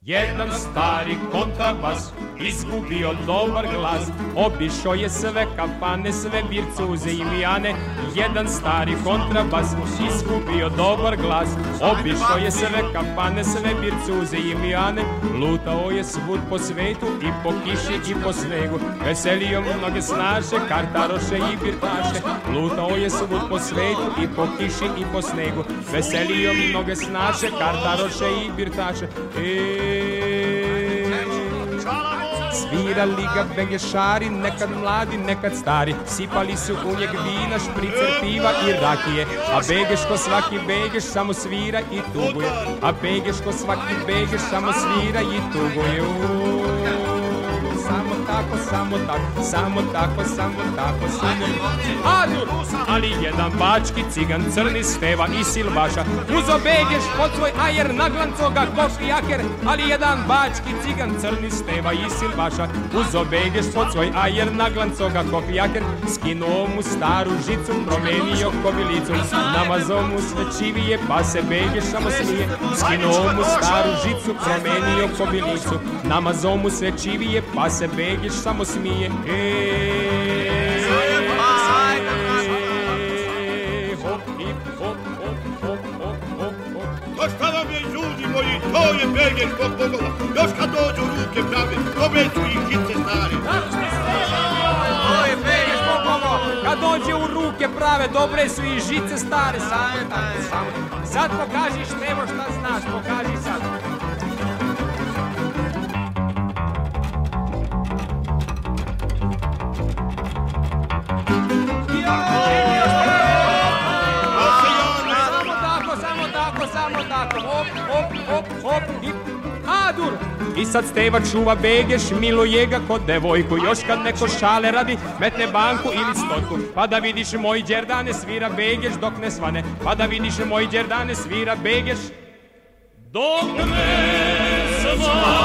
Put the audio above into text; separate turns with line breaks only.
Jedan stari kontrabas izgubio dobar glas, obišao je sve kafane, sve vircuze i mijane. Jedan stari kontrabas izgubio dobar glas, obišao je sve kafane, sve vircuze i mijane. Lutao je svud po svetu i po kiši i po snegu, veselio mnoge snaše, kartaroše i birtaše. Lutao je svud po svetu i po kiši i po snegu, veselio mnoge snaše, kartaroše i birtaše. Svirali ga begešari, nekad mladi, nekad stari, sipali su u njeg vina, špricer, piva i rakije. A Begeš ko svaki Begeš samo svira i tuguje, a Begeš ko svaki Begeš samo svira i tuguje. Samo tako, samo tako, samo tako, samo tako, samo Adur! Ali jedan bački cigan, crni Steva i Silvaša, uzo Begeš pod svoj ajer, naglanco ga ko fijaker. Ali jedan bački cigan, crni Steva i Silvaša, uzo Begeš pod svoj ajer, naglanco ga ko fijaker. Skinuo mu staru žicu, promenio kobilicu, namazao mu sve čivije, pa se Begeš samo smije. Skinuo mu staru žicu, promenio kobilicu, namazao mu sve čivije, pa se Begeš samo smije.
To šta vam je, ljudi moji, to je Begeš kod bogova. Još kad dođu ruke prave, dobre su i žice stare.
To je Begeš kod bogova. Kad dođe u ruke prave, dobre su i žice stare. Samo tako, samo. Sad pokaži Števo šta znaš, pokaži sad. Hop, i Adur! I sad Steva čuva Begeš, miluje ga kod devojku. Još kad neko šale radi, metne banku ili stotku. Pa da vidiš moj Đerdane, svira Begeš dok ne svane. Pa da vidiš moj Đerdane, svira Begeš dok ne svane.